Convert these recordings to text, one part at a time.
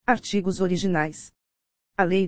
Artigos originais. A Lei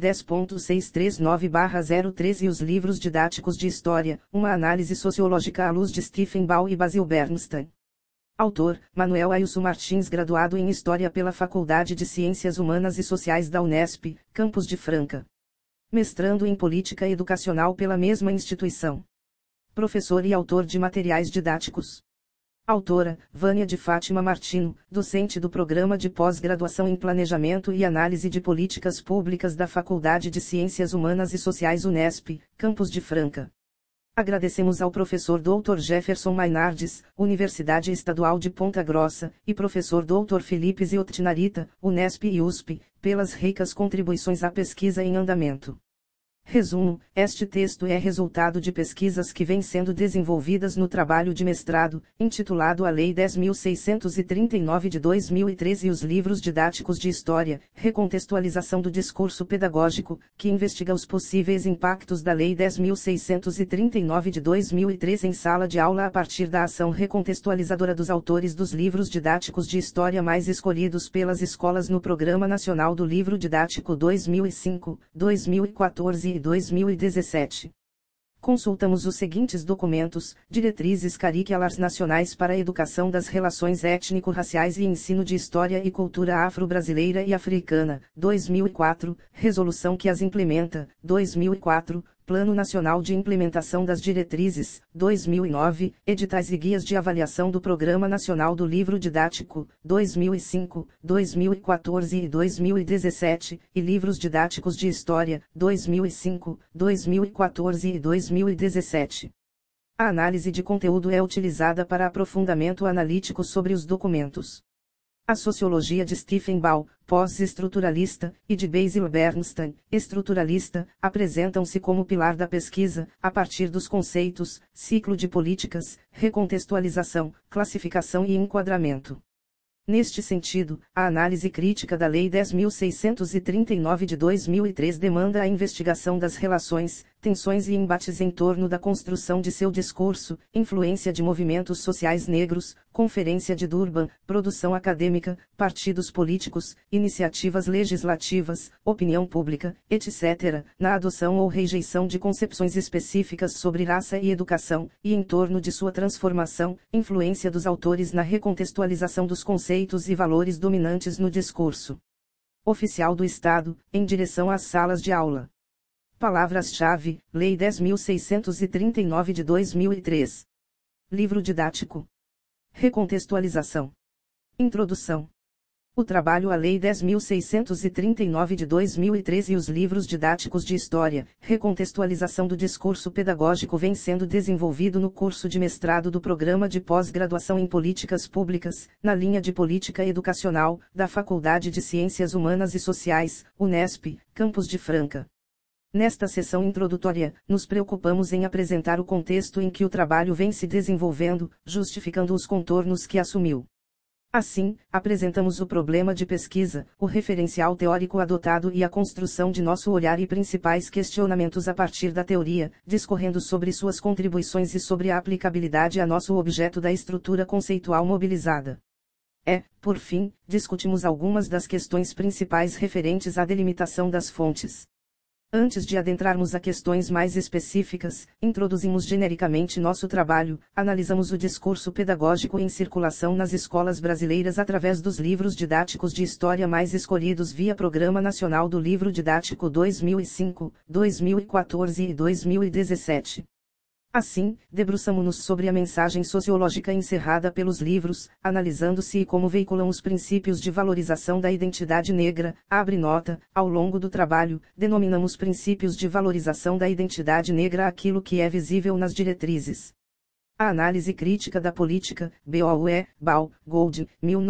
10.639/013 e os livros didáticos de História, uma análise sociológica à luz de Stephen Ball e Basil Bernstein. Autor, Manuel Ailson Martins, graduado em História pela Faculdade de Ciências Humanas e Sociais da Unesp, Campus de Franca. Mestrando em Política Educacional pela mesma instituição. Professor e autor de materiais didáticos. Autora, Vânia de Fátima Martino, docente do Programa de Pós-Graduação em Planejamento e Análise de Políticas Públicas da Faculdade de Ciências Humanas e Sociais Unesp, Campus de Franca. Agradecemos ao professor Dr. Jefferson Mainardes, Universidade Estadual de Ponta Grossa, e professor Dr. Felipe Ziottnarita, Unesp e USP, pelas ricas contribuições à pesquisa em andamento. Resumo: este texto é resultado de pesquisas que vêm sendo desenvolvidas no trabalho de mestrado, intitulado A Lei 10.639 de 2013 e os livros didáticos de História, Recontextualização do Discurso Pedagógico, que investiga os possíveis impactos da Lei 10.639 de 2013 em sala de aula a partir da ação recontextualizadora dos autores dos livros didáticos de História mais escolhidos pelas escolas no Programa Nacional do Livro Didático 2005, 2014 e 2017. Consultamos os seguintes documentos: Diretrizes Curriculares Nacionais para a Educação das Relações Étnico-Raciais e Ensino de História e Cultura Afro-Brasileira e Africana, 2004, Resolução que as implementa, 2004, Plano Nacional de Implementação das Diretrizes, 2009, Editais e Guias de Avaliação do Programa Nacional do Livro Didático, 2005, 2014 e 2017, e Livros Didáticos de História, 2005, 2014 e 2017. A análise de conteúdo é utilizada para aprofundamento analítico sobre os documentos. A sociologia de Stephen Ball, pós-estruturalista, e de Basil Bernstein, estruturalista, apresentam-se como pilar da pesquisa, a partir dos conceitos, ciclo de políticas, recontextualização, classificação e enquadramento. Neste sentido, a análise crítica da Lei 10.639 de 2003 demanda a investigação das relações, tensões e embates em torno da construção de seu discurso, influência de movimentos sociais negros, Conferência de Durban, produção acadêmica, partidos políticos, iniciativas legislativas, opinião pública, etc., na adoção ou rejeição de concepções específicas sobre raça e educação, e em torno de sua transformação, influência dos autores na recontextualização dos conceitos e valores dominantes no discurso oficial do Estado, em direção às salas de aula. Palavras-chave: Lei 10.639 de 2003. Livro didático. Recontextualização. Introdução. O trabalho à Lei 10.639 de 2013 e os livros didáticos de História, Recontextualização do Discurso Pedagógico vem sendo desenvolvido no curso de mestrado do Programa de Pós-Graduação em Políticas Públicas, na linha de Política Educacional, da Faculdade de Ciências Humanas e Sociais, Unesp, Campus de Franca. Nesta sessão introdutória, nos preocupamos em apresentar o contexto em que o trabalho vem se desenvolvendo, justificando os contornos que assumiu. Assim, apresentamos o problema de pesquisa, o referencial teórico adotado e a construção de nosso olhar e principais questionamentos a partir da teoria, discorrendo sobre suas contribuições e sobre a aplicabilidade a nosso objeto da estrutura conceitual mobilizada. Por fim, discutimos algumas das questões principais referentes à delimitação das fontes. Antes de adentrarmos a questões mais específicas, introduzimos genericamente nosso trabalho, analisamos o discurso pedagógico em circulação nas escolas brasileiras através dos livros didáticos de história mais escolhidos via Programa Nacional do Livro Didático 2005, 2014 e 2017. Assim, debruçamo-nos sobre a mensagem sociológica encerrada pelos livros, analisando-se e como veiculam os princípios de valorização da identidade negra. Abre nota: ao longo do trabalho, denominamos princípios de valorização da identidade negra aquilo que é visível nas diretrizes. A análise crítica da política, BOE, Ball, Gold,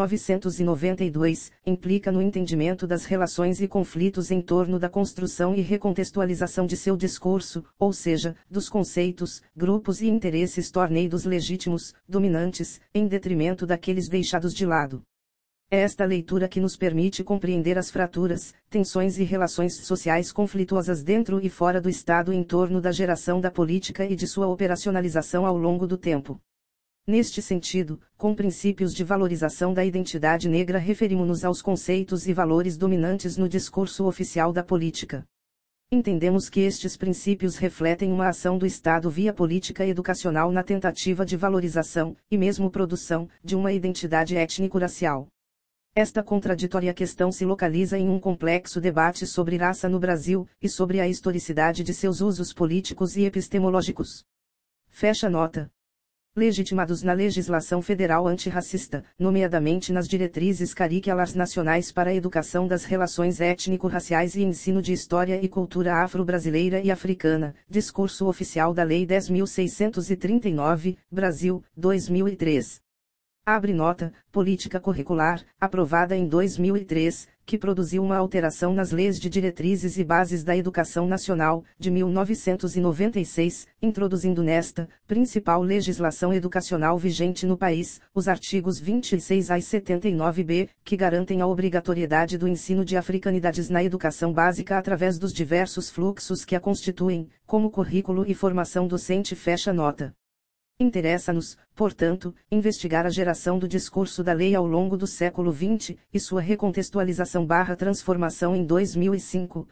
1992, implica no entendimento das relações e conflitos em torno da construção e recontextualização de seu discurso, ou seja, dos conceitos, grupos e interesses tornados legítimos, dominantes, em detrimento daqueles deixados de lado. É esta leitura que nos permite compreender as fraturas, tensões e relações sociais conflituosas dentro e fora do Estado em torno da geração da política e de sua operacionalização ao longo do tempo. Neste sentido, com princípios de valorização da identidade negra referimos-nos aos conceitos e valores dominantes no discurso oficial da política. Entendemos que estes princípios refletem uma ação do Estado via política educacional na tentativa de valorização, e mesmo produção, de uma identidade étnico-racial. Esta contraditória questão se localiza em um complexo debate sobre raça no Brasil, e sobre a historicidade de seus usos políticos e epistemológicos. Fecha nota. Legitimados na legislação federal antirracista, nomeadamente nas diretrizes curriculares nacionais para a educação das relações étnico-raciais e ensino de história e cultura afro-brasileira e africana, discurso oficial da Lei 10.639, Brasil, 2003. Abre nota, política curricular, aprovada em 2003, que produziu uma alteração nas leis de diretrizes e bases da educação nacional, de 1996, introduzindo nesta, principal legislação educacional vigente no país, os artigos 26 a 79b, que garantem a obrigatoriedade do ensino de africanidades na educação básica através dos diversos fluxos que a constituem, como currículo e formação docente. Fecha nota. Interessa-nos, portanto, investigar a geração do discurso da lei ao longo do século XX, e sua recontextualização/transformação em 2005,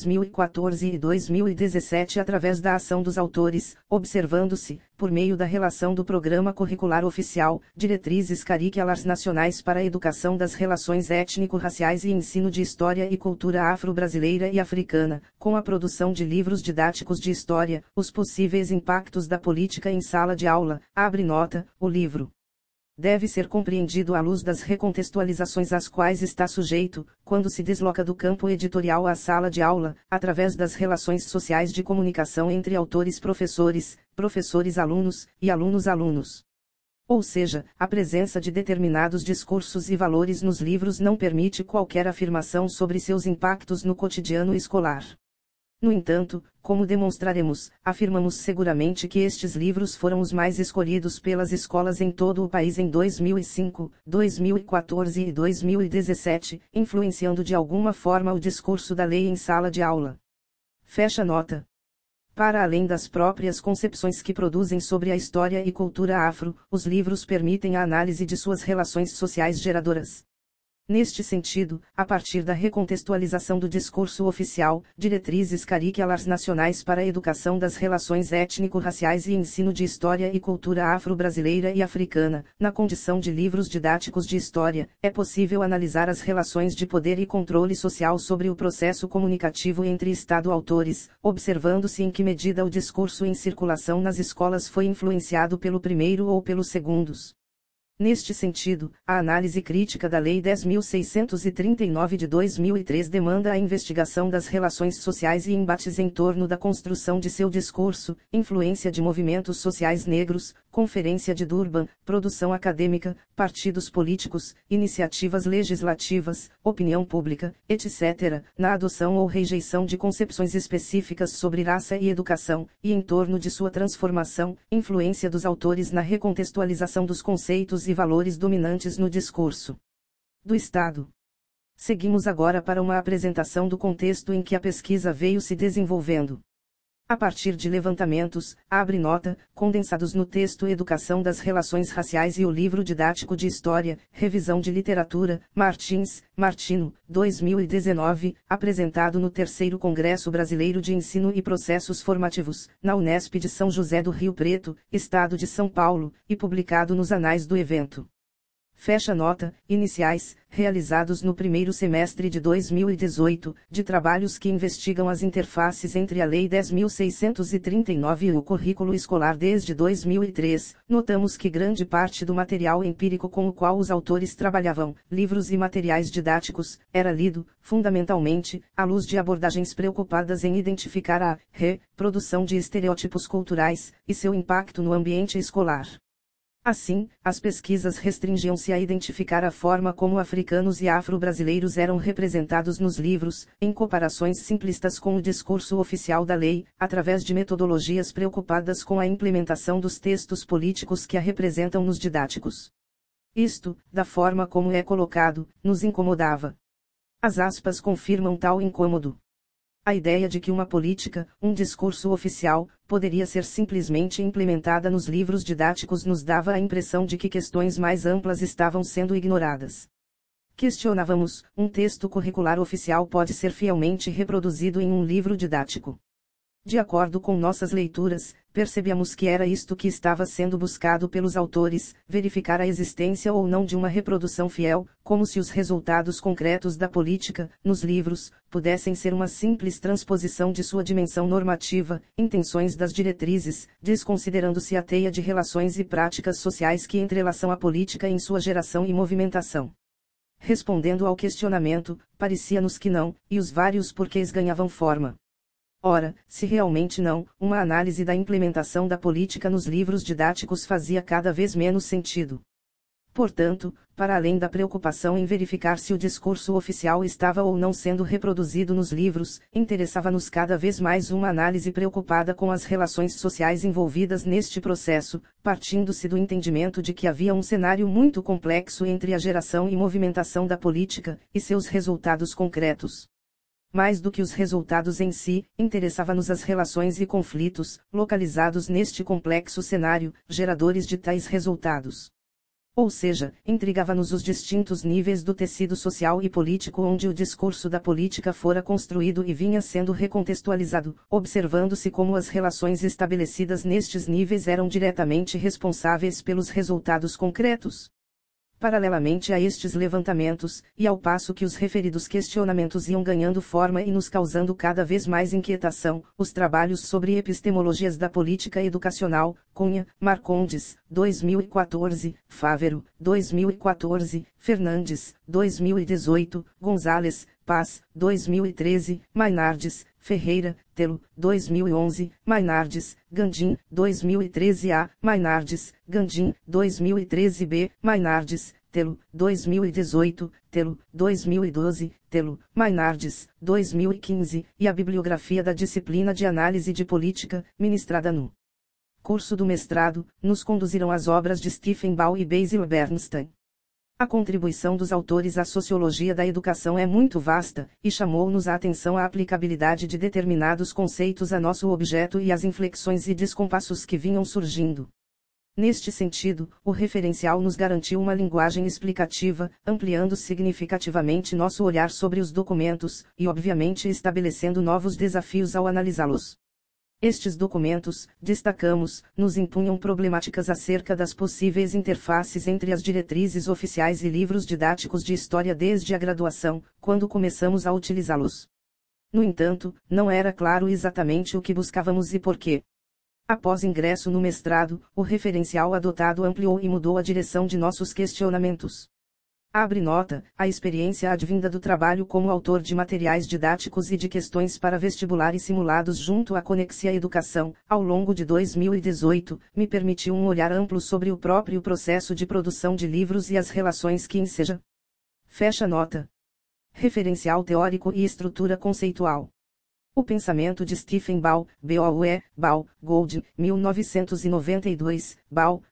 2014 e 2017 através da ação dos autores, observando-se, por meio da relação do Programa Curricular Oficial, Diretrizes Curriculares Nacionais para a Educação das Relações Étnico-Raciais e Ensino de História e Cultura Afro-Brasileira e Africana, com a produção de livros didáticos de história, os possíveis impactos da política em sala de aula. Abre nota, o livro deve ser compreendido à luz das recontextualizações às quais está sujeito, quando se desloca do campo editorial à sala de aula, através das relações sociais de comunicação entre autores-professores, professores-alunos, e alunos-alunos. Ou seja, a presença de determinados discursos e valores nos livros não permite qualquer afirmação sobre seus impactos no cotidiano escolar. No entanto, como demonstraremos, afirmamos seguramente que estes livros foram os mais escolhidos pelas escolas em todo o país em 2005, 2014 e 2017, influenciando de alguma forma o discurso da lei em sala de aula. Fecha nota. Para além das próprias concepções que produzem sobre a história e cultura afro, os livros permitem a análise de suas relações sociais geradoras. Neste sentido, a partir da recontextualização do discurso oficial, diretrizes curriculares nacionais para a educação das relações étnico-raciais e ensino de história e cultura afro-brasileira e africana, na condição de livros didáticos de história, é possível analisar as relações de poder e controle social sobre o processo comunicativo entre Estado-autores, observando-se em que medida o discurso em circulação nas escolas foi influenciado pelo primeiro ou pelos segundos. Neste sentido, a análise crítica da Lei 10.639 de 2003 demanda a investigação das relações sociais e embates em torno da construção de seu discurso, influência de movimentos sociais negros, Conferência de Durban, produção acadêmica, partidos políticos, iniciativas legislativas, opinião pública, etc., na adoção ou rejeição de concepções específicas sobre raça e educação, e em torno de sua transformação, influência dos autores na recontextualização dos conceitos e valores dominantes no discurso do Estado. Seguimos agora para uma apresentação do contexto em que a pesquisa veio se desenvolvendo. A partir de levantamentos, abre nota, condensados no texto Educação das Relações Raciais e o livro didático de História, Revisão de Literatura, Martino, 2019, apresentado no 3º Congresso Brasileiro de Ensino e Processos Formativos, na Unesp de São José do Rio Preto, Estado de São Paulo, e publicado nos anais do evento. Fecha nota, iniciais, realizados no primeiro semestre de 2018, de trabalhos que investigam as interfaces entre a Lei 10.639 e o currículo escolar desde 2003, notamos que grande parte do material empírico com o qual os autores trabalhavam, livros e materiais didáticos, era lido, fundamentalmente, à luz de abordagens preocupadas em identificar a reprodução de estereótipos culturais, e seu impacto no ambiente escolar. Assim, as pesquisas restringiam-se a identificar a forma como africanos e afro-brasileiros eram representados nos livros, em comparações simplistas com o discurso oficial da lei, através de metodologias preocupadas com a implementação dos textos políticos que a representam nos didáticos. Isto, da forma como é colocado, nos incomodava. As aspas confirmam tal incômodo. A ideia de que uma política, um discurso oficial, poderia ser simplesmente implementada nos livros didáticos nos dava a impressão de que questões mais amplas estavam sendo ignoradas. Questionávamos: um texto curricular oficial pode ser fielmente reproduzido em um livro didático? De acordo com nossas leituras, percebíamos que era isto que estava sendo buscado pelos autores, verificar a existência ou não de uma reprodução fiel, como se os resultados concretos da política, nos livros, pudessem ser uma simples transposição de sua dimensão normativa, intenções das diretrizes, desconsiderando-se a teia de relações e práticas sociais que entrelaçam a política em sua geração e movimentação. Respondendo ao questionamento, parecia-nos que não, e os vários porquês ganhavam forma. Ora, se realmente não, uma análise da implementação da política nos livros didáticos fazia cada vez menos sentido. Portanto, para além da preocupação em verificar se o discurso oficial estava ou não sendo reproduzido nos livros, interessava-nos cada vez mais uma análise preocupada com as relações sociais envolvidas neste processo, partindo-se do entendimento de que havia um cenário muito complexo entre a geração e movimentação da política, e seus resultados concretos. Mais do que os resultados em si, interessava-nos as relações e conflitos, localizados neste complexo cenário, geradores de tais resultados. Ou seja, intrigava-nos os distintos níveis do tecido social e político onde o discurso da política fora construído e vinha sendo recontextualizado, observando-se como as relações estabelecidas nestes níveis eram diretamente responsáveis pelos resultados concretos. Paralelamente a estes levantamentos, e ao passo que os referidos questionamentos iam ganhando forma e nos causando cada vez mais inquietação, os trabalhos sobre epistemologias da política educacional, Cunha, Marcondes, 2014, Fávero, 2014, Fernandes, 2018, Gonzalez, Paz, 2013, Mainardes, Ferreira, Telo, 2011, Mainardes, Gandim, 2013a, Mainardes, Gandim, 2013b, Mainardes, Telo, 2018, Telo, 2012, Telo, Mainardes, 2015, e a bibliografia da disciplina de análise de política, ministrada no curso do mestrado, nos conduziram às obras de Stephen Ball e Basil Bernstein. A contribuição dos autores à sociologia da educação é muito vasta, e chamou-nos a atenção à aplicabilidade de determinados conceitos a nosso objeto e às inflexões e descompassos que vinham surgindo. Neste sentido, o referencial nos garantiu uma linguagem explicativa, ampliando significativamente nosso olhar sobre os documentos, e obviamente estabelecendo novos desafios ao analisá-los. Estes documentos, destacamos, nos impunham problemáticas acerca das possíveis interfaces entre as diretrizes oficiais e livros didáticos de história desde a graduação, quando começamos a utilizá-los. No entanto, não era claro exatamente o que buscávamos e por quê. Após ingresso no mestrado, o referencial adotado ampliou e mudou a direção de nossos questionamentos. Abre nota, a experiência advinda do trabalho como autor de materiais didáticos e de questões para vestibular e simulados junto à Conexia Educação, ao longo de 2018, me permitiu um olhar amplo sobre o próprio processo de produção de livros e as relações que enseja. Fecha nota. Referencial teórico e estrutura conceitual. O pensamento de Stephen Ball, B.O.E., Ball, Goldin, 1992, Ball,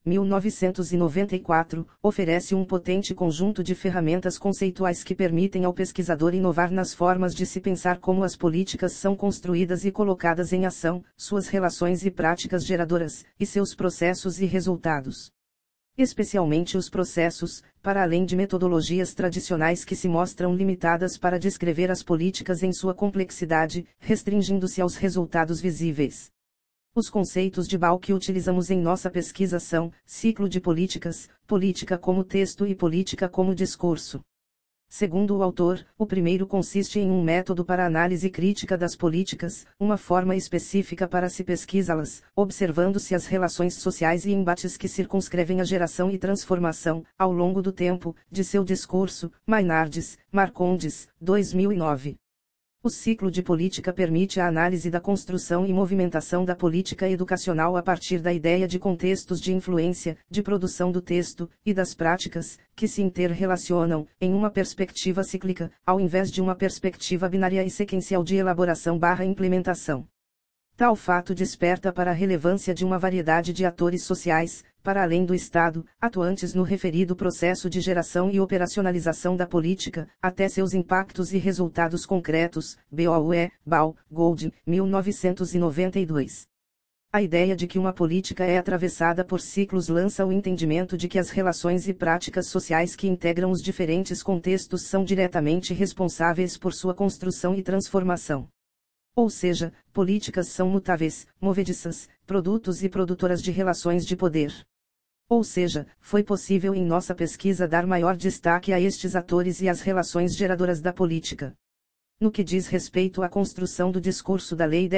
1994, oferece um potente conjunto de ferramentas conceituais que permitem ao pesquisador inovar nas formas de se pensar como as políticas são construídas e colocadas em ação, suas relações e práticas geradoras, e seus processos e resultados. Especialmente os processos, para além de metodologias tradicionais que se mostram limitadas para descrever as políticas em sua complexidade, restringindo-se aos resultados visíveis. Os conceitos de Ball que utilizamos em nossa pesquisa são: ciclo de políticas, política como texto e política como discurso. Segundo o autor, o primeiro consiste em um método para análise crítica das políticas, uma forma específica para se pesquisá-las, observando-se as relações sociais e embates que circunscrevem a geração e transformação, ao longo do tempo, de seu discurso. Mainardes, Marcondes, 2009. O ciclo de política permite a análise da construção e movimentação da política educacional a partir da ideia de contextos de influência, de produção do texto, e das práticas, que se interrelacionam, em uma perspectiva cíclica, ao invés de uma perspectiva binária e sequencial de elaboração/implementação. Tal fato desperta para a relevância de uma variedade de atores sociais, para além do Estado, atuantes no referido processo de geração e operacionalização da política, até seus impactos e resultados concretos, BOE, Ball, Gold, 1992. A ideia de que uma política é atravessada por ciclos lança o entendimento de que as relações e práticas sociais que integram os diferentes contextos são diretamente responsáveis por sua construção e transformação. Ou seja, políticas são mutáveis, movediças, produtos e produtoras de relações de poder. Ou seja, foi possível em nossa pesquisa dar maior destaque a estes atores e às relações geradoras da política. No que diz respeito à construção do discurso da Lei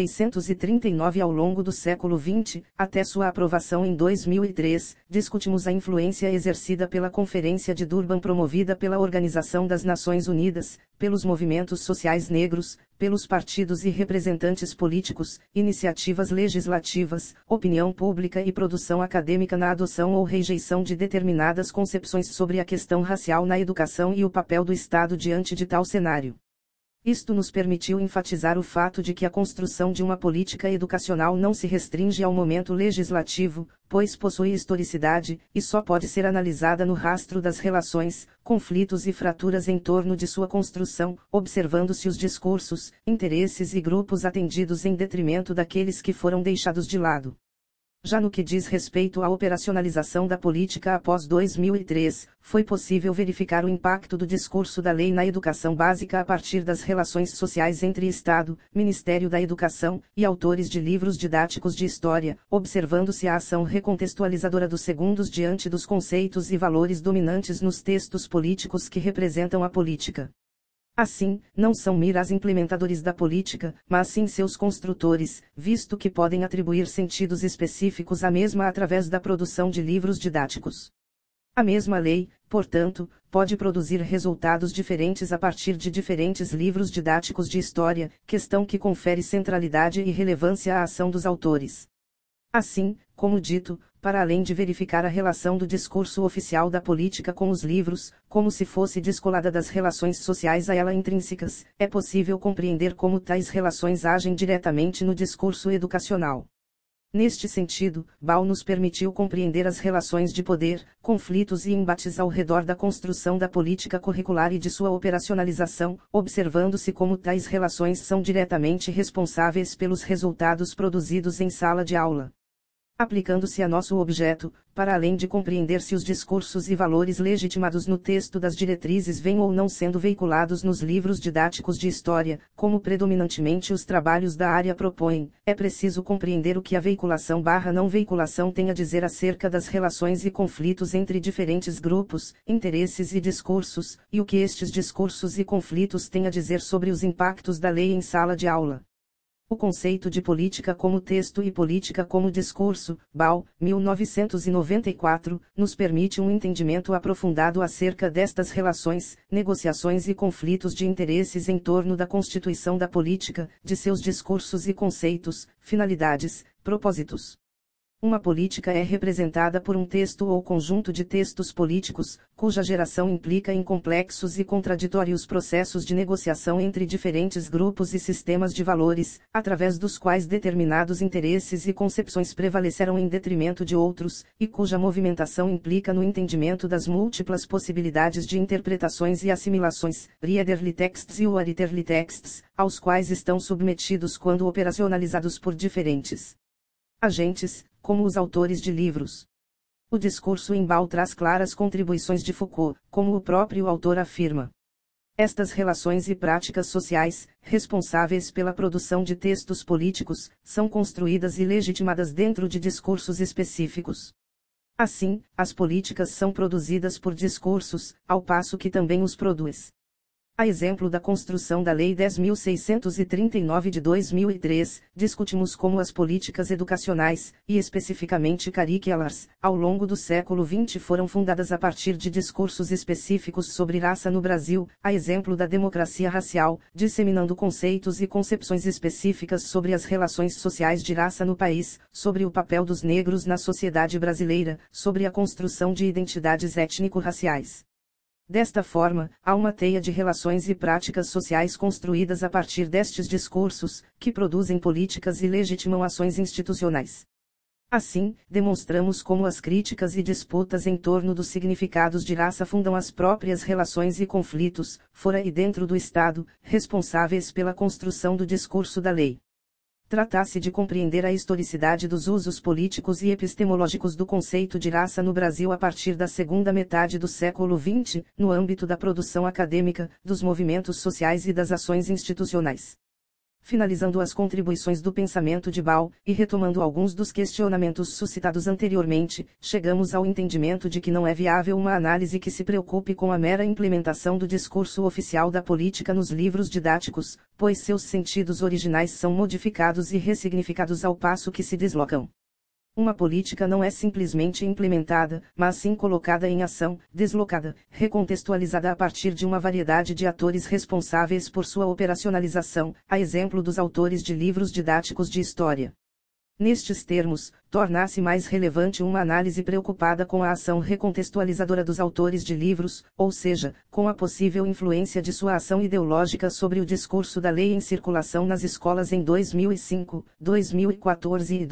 10.639 ao longo do século XX, até sua aprovação em 2003, discutimos a influência exercida pela Conferência de Durban promovida pela Organização das Nações Unidas, pelos movimentos sociais negros, pelos partidos e representantes políticos, iniciativas legislativas, opinião pública e produção acadêmica na adoção ou rejeição de determinadas concepções sobre a questão racial na educação e o papel do Estado diante de tal cenário. Isto nos permitiu enfatizar o fato de que a construção de uma política educacional não se restringe ao momento legislativo, pois possui historicidade, e só pode ser analisada no rastro das relações, conflitos e fraturas em torno de sua construção, observando-se os discursos, interesses e grupos atendidos em detrimento daqueles que foram deixados de lado. Já no que diz respeito à operacionalização da política após 2003, foi possível verificar o impacto do discurso da lei na educação básica a partir das relações sociais entre Estado, Ministério da Educação, e autores de livros didáticos de história, observando-se a ação recontextualizadora dos segundos diante dos conceitos e valores dominantes nos textos políticos que representam a política. Assim, não são meras implementadores da política, mas sim seus construtores, visto que podem atribuir sentidos específicos à mesma através da produção de livros didáticos. A mesma lei, portanto, pode produzir resultados diferentes a partir de diferentes livros didáticos de história, questão que confere centralidade e relevância à ação dos autores. Assim, como dito, para além de verificar a relação do discurso oficial da política com os livros, como se fosse descolada das relações sociais a ela intrínsecas, é possível compreender como tais relações agem diretamente no discurso educacional. Neste sentido, Ball nos permitiu compreender as relações de poder, conflitos e embates ao redor da construção da política curricular e de sua operacionalização, observando-se como tais relações são diretamente responsáveis pelos resultados produzidos em sala de aula. Aplicando-se a nosso objeto, para além de compreender se os discursos e valores legitimados no texto das diretrizes vêm ou não sendo veiculados nos livros didáticos de história, como predominantemente os trabalhos da área propõem, é preciso compreender o que a veiculação/não veiculação tem a dizer acerca das relações e conflitos entre diferentes grupos, interesses e discursos, e o que estes discursos e conflitos têm a dizer sobre os impactos da lei em sala de aula. O conceito de política como texto e política como discurso, Ball, 1994, nos permite um entendimento aprofundado acerca destas relações, negociações e conflitos de interesses em torno da constituição da política, de seus discursos e conceitos, finalidades, propósitos. Uma política é representada por um texto ou conjunto de textos políticos, cuja geração implica em complexos e contraditórios processos de negociação entre diferentes grupos e sistemas de valores, através dos quais determinados interesses e concepções prevaleceram em detrimento de outros, e cuja movimentação implica no entendimento das múltiplas possibilidades de interpretações e assimilações, readerly texts e writerly texts, aos quais estão submetidos quando operacionalizados por diferentes agentes, como os autores de livros. O discurso em Ball traz claras contribuições de Foucault, como o próprio autor afirma. Estas relações e práticas sociais, responsáveis pela produção de textos políticos, são construídas e legitimadas dentro de discursos específicos. Assim, as políticas são produzidas por discursos, ao passo que também os produz. A exemplo da construção da Lei 10.639 de 2003, discutimos como as políticas educacionais, e especificamente curriculars, ao longo do século XX foram fundadas a partir de discursos específicos sobre raça no Brasil, a exemplo da democracia racial, disseminando conceitos e concepções específicas sobre as relações sociais de raça no país, sobre o papel dos negros na sociedade brasileira, sobre a construção de identidades étnico-raciais. Desta forma, há uma teia de relações e práticas sociais construídas a partir destes discursos, que produzem políticas e legitimam ações institucionais. Assim, demonstramos como as críticas e disputas em torno dos significados de raça fundam as próprias relações e conflitos, fora e dentro do Estado, responsáveis pela construção do discurso da lei. Trata-se de compreender a historicidade dos usos políticos e epistemológicos do conceito de raça no Brasil a partir da segunda metade do século XX, no âmbito da produção acadêmica, dos movimentos sociais e das ações institucionais. Finalizando as contribuições do pensamento de Ball, e retomando alguns dos questionamentos suscitados anteriormente, chegamos ao entendimento de que não é viável uma análise que se preocupe com a mera implementação do discurso oficial da política nos livros didáticos, pois seus sentidos originais são modificados e ressignificados ao passo que se deslocam. Uma política não é simplesmente implementada, mas sim colocada em ação, deslocada, recontextualizada a partir de uma variedade de atores responsáveis por sua operacionalização, a exemplo dos autores de livros didáticos de história. Nestes termos, torna-se mais relevante uma análise preocupada com a ação recontextualizadora dos autores de livros, ou seja, com a possível influência de sua ação ideológica sobre o discurso da lei em circulação nas escolas em 2005, 2014 e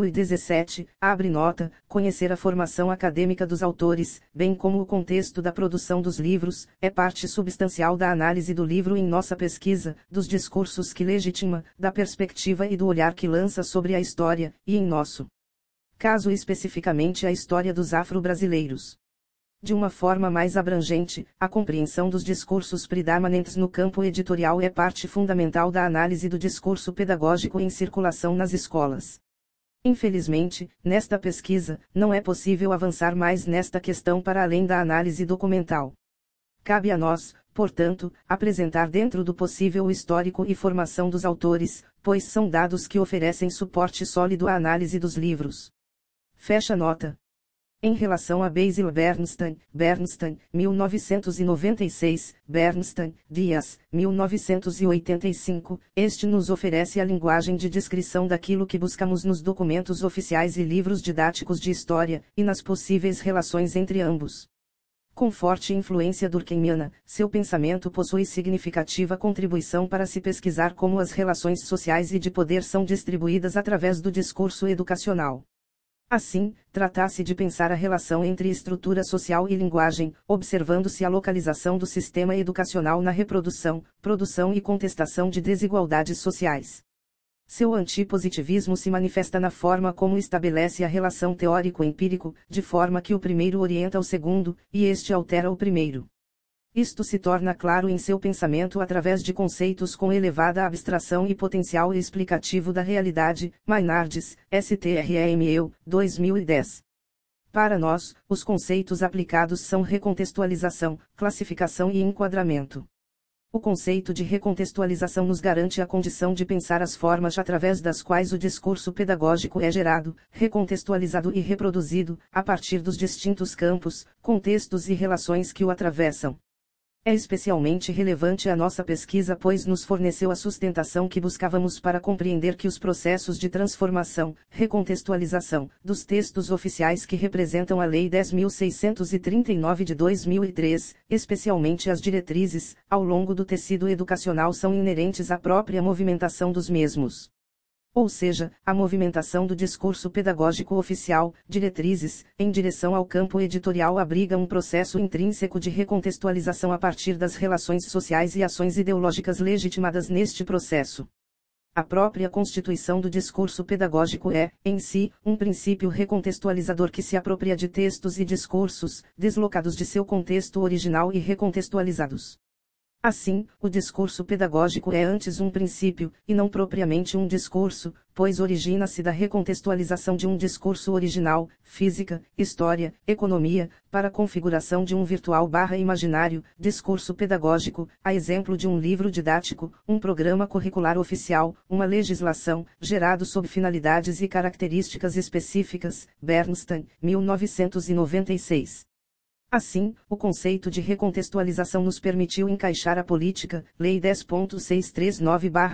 2017, abre nota, conhecer a formação acadêmica dos autores, bem como o contexto da produção dos livros, é parte substancial da análise do livro em nossa pesquisa, dos discursos que legitima, da perspectiva e do olhar que lança sobre a história, e em nosso caso especificamente a história dos afro-brasileiros. De uma forma mais abrangente, a compreensão dos discursos predominantes no campo editorial é parte fundamental da análise do discurso pedagógico em circulação nas escolas. Infelizmente, nesta pesquisa, não é possível avançar mais nesta questão para além da análise documental. Cabe a nós, portanto, apresentar dentro do possível o histórico e formação dos autores, pois são dados que oferecem suporte sólido à análise dos livros. Fecha nota. Em relação a Basil Bernstein, 1996, Bernstein, Dias, 1985, este nos oferece a linguagem de descrição daquilo que buscamos nos documentos oficiais e livros didáticos de história, e nas possíveis relações entre ambos. Com forte influência durkheimiana, seu pensamento possui significativa contribuição para se pesquisar como as relações sociais e de poder são distribuídas através do discurso educacional. Assim, trata-se de pensar a relação entre estrutura social e linguagem, observando-se a localização do sistema educacional na reprodução, produção e contestação de desigualdades sociais. Seu antipositivismo se manifesta na forma como estabelece a relação teórico-empírico, de forma que o primeiro orienta o segundo, e este altera o primeiro. Isto se torna claro em seu pensamento através de conceitos com elevada abstração e potencial explicativo da realidade, Maynardes, STREMEU, 2010. Para nós, os conceitos aplicados são recontextualização, classificação e enquadramento. O conceito de recontextualização nos garante a condição de pensar as formas através das quais o discurso pedagógico é gerado, recontextualizado e reproduzido, a partir dos distintos campos, contextos e relações que o atravessam. É especialmente relevante a nossa pesquisa pois nos forneceu a sustentação que buscávamos para compreender que os processos de transformação, recontextualização, dos textos oficiais que representam a Lei 10.639 de 2003, especialmente as diretrizes, ao longo do tecido educacional são inerentes à própria movimentação dos mesmos. Ou seja, a movimentação do discurso pedagógico oficial, diretrizes, em direção ao campo editorial abriga um processo intrínseco de recontextualização a partir das relações sociais e ações ideológicas legitimadas neste processo. A própria constituição do discurso pedagógico é, em si, um princípio recontextualizador que se apropria de textos e discursos, deslocados de seu contexto original e recontextualizados. Assim, o discurso pedagógico é antes um princípio, e não propriamente um discurso, pois origina-se da recontextualização de um discurso original, física, história, economia, para a configuração de um virtual/imaginário, discurso pedagógico, a exemplo de um livro didático, um programa curricular oficial, uma legislação, gerado sob finalidades e características específicas, Bernstein, 1996. Assim, o conceito de recontextualização nos permitiu encaixar a política, Lei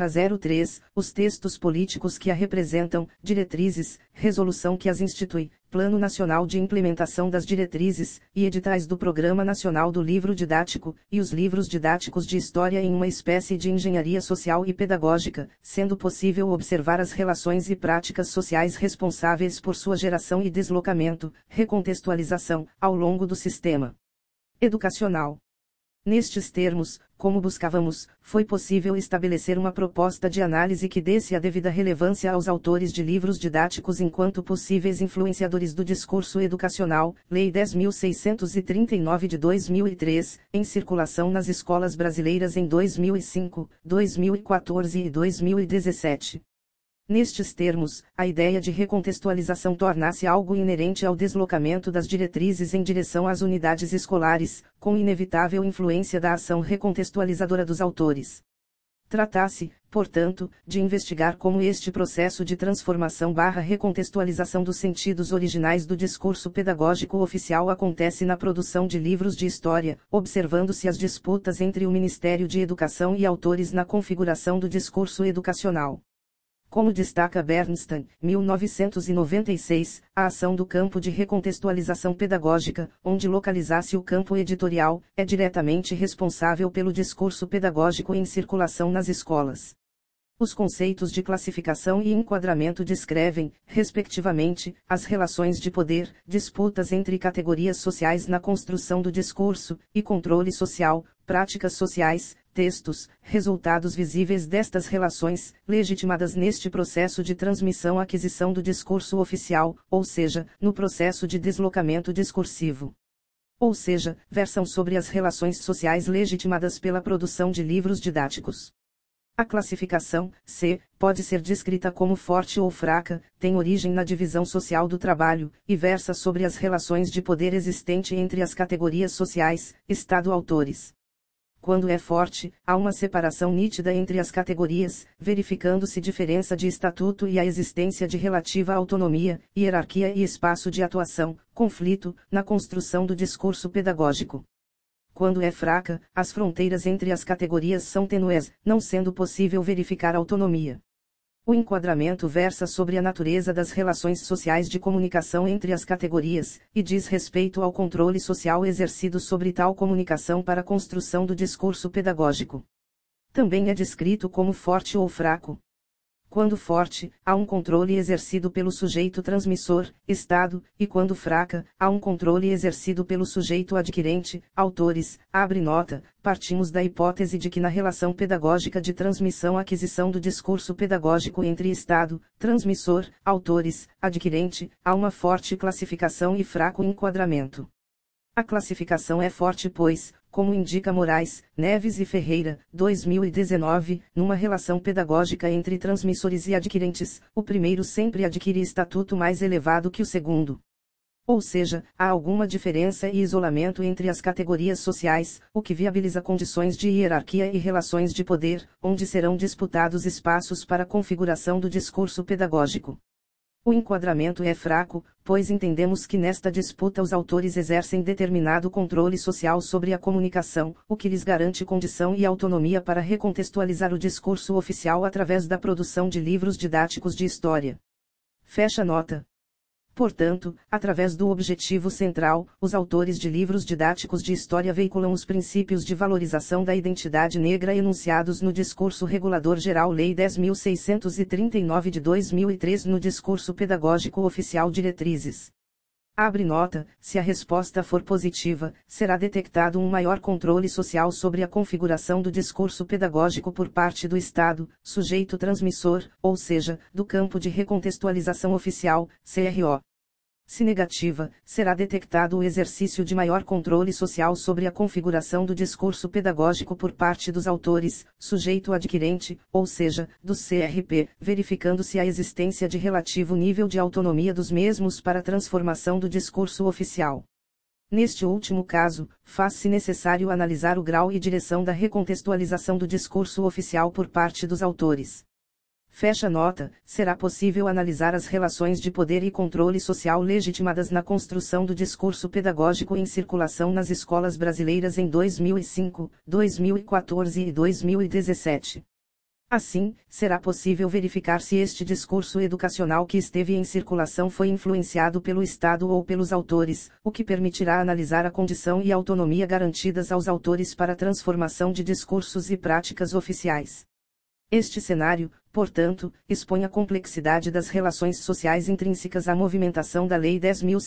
10.639/03, os textos políticos que a representam, diretrizes, resolução que as institui, Plano Nacional de Implementação das Diretrizes, e editais do Programa Nacional do Livro Didático, e os livros didáticos de História em uma espécie de engenharia social e pedagógica, sendo possível observar as relações e práticas sociais responsáveis por sua geração e deslocamento, recontextualização, ao longo do sistema educacional. Nestes termos, como buscávamos, foi possível estabelecer uma proposta de análise que desse a devida relevância aos autores de livros didáticos enquanto possíveis influenciadores do discurso educacional, Lei 10.639 de 2003, em circulação nas escolas brasileiras em 2005, 2014 e 2017. Nestes termos, a ideia de recontextualização torna-se algo inerente ao deslocamento das diretrizes em direção às unidades escolares, com inevitável influência da ação recontextualizadora dos autores. Trata-se, portanto, de investigar como este processo de transformação/recontextualização dos sentidos originais do discurso pedagógico oficial acontece na produção de livros de história, observando-se as disputas entre o Ministério de Educação e autores na configuração do discurso educacional. Como destaca Bernstein, 1996, a ação do campo de recontextualização pedagógica, onde localizasse o campo editorial, é diretamente responsável pelo discurso pedagógico em circulação nas escolas. Os conceitos de classificação e enquadramento descrevem, respectivamente, as relações de poder, disputas entre categorias sociais na construção do discurso, e controle social, práticas sociais, textos, resultados visíveis destas relações, legitimadas neste processo de transmissão-aquisição do discurso oficial, ou seja, no processo de deslocamento discursivo. Ou seja, versam sobre as relações sociais legitimadas pela produção de livros didáticos. A classificação, C, pode ser descrita como forte ou fraca, tem origem na divisão social do trabalho, e versa sobre as relações de poder existente entre as categorias sociais, Estado-autores. Quando é forte, há uma separação nítida entre as categorias, verificando-se diferença de estatuto e a existência de relativa autonomia, hierarquia e espaço de atuação, conflito, na construção do discurso pedagógico. Quando é fraca, as fronteiras entre as categorias são tênues, não sendo possível verificar autonomia. O enquadramento versa sobre a natureza das relações sociais de comunicação entre as categorias, e diz respeito ao controle social exercido sobre tal comunicação para a construção do discurso pedagógico. Também é descrito como forte ou fraco. Quando forte, há um controle exercido pelo sujeito transmissor, Estado, e quando fraca, há um controle exercido pelo sujeito adquirente, autores. Abre nota, partimos da hipótese de que na relação pedagógica de transmissão-aquisição do discurso pedagógico entre Estado, transmissor, autores, adquirente, há uma forte classificação e fraco enquadramento. A classificação é forte pois, como indica Moraes, Neves e Ferreira, 2019, numa relação pedagógica entre transmissores e adquirentes, o primeiro sempre adquire estatuto mais elevado que o segundo. Ou seja, há alguma diferença e isolamento entre as categorias sociais, o que viabiliza condições de hierarquia e relações de poder, onde serão disputados espaços para a configuração do discurso pedagógico. O enquadramento é fraco, pois entendemos que nesta disputa os autores exercem determinado controle social sobre a comunicação, o que lhes garante condição e autonomia para recontextualizar o discurso oficial através da produção de livros didáticos de história. Fecha nota. Portanto, através do objetivo central, os autores de livros didáticos de história veiculam os princípios de valorização da identidade negra enunciados no Discurso Regulador Geral Lei 10.639 de 2003 no Discurso Pedagógico Oficial Diretrizes. Abre nota, se a resposta for positiva, será detectado um maior controle social sobre a configuração do discurso pedagógico por parte do Estado, sujeito transmissor, ou seja, do campo de recontextualização oficial, CRO. Se negativa, será detectado o exercício de maior controle social sobre a configuração do discurso pedagógico por parte dos autores, sujeito adquirente, ou seja, do CRP, verificando-se a existência de relativo nível de autonomia dos mesmos para a transformação do discurso oficial. Neste último caso, faz-se necessário analisar o grau e direção da recontextualização do discurso oficial por parte dos autores. Fecha nota, será possível analisar as relações de poder e controle social legitimadas na construção do discurso pedagógico em circulação nas escolas brasileiras em 2005, 2014 e 2017. Assim, será possível verificar se este discurso educacional que esteve em circulação foi influenciado pelo Estado ou pelos autores, o que permitirá analisar a condição e autonomia garantidas aos autores para a transformação de discursos e práticas oficiais. Este cenário, portanto, expõe a complexidade das relações sociais intrínsecas à movimentação da Lei